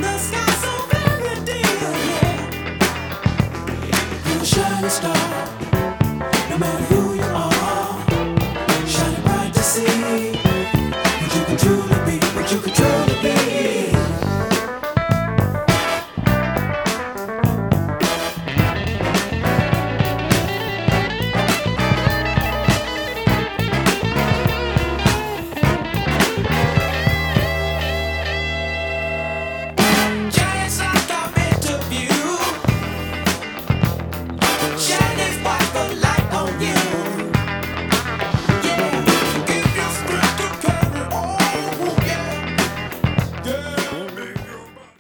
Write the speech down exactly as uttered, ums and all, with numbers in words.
the sky so very dear, yeah. You're a shining star, no matter who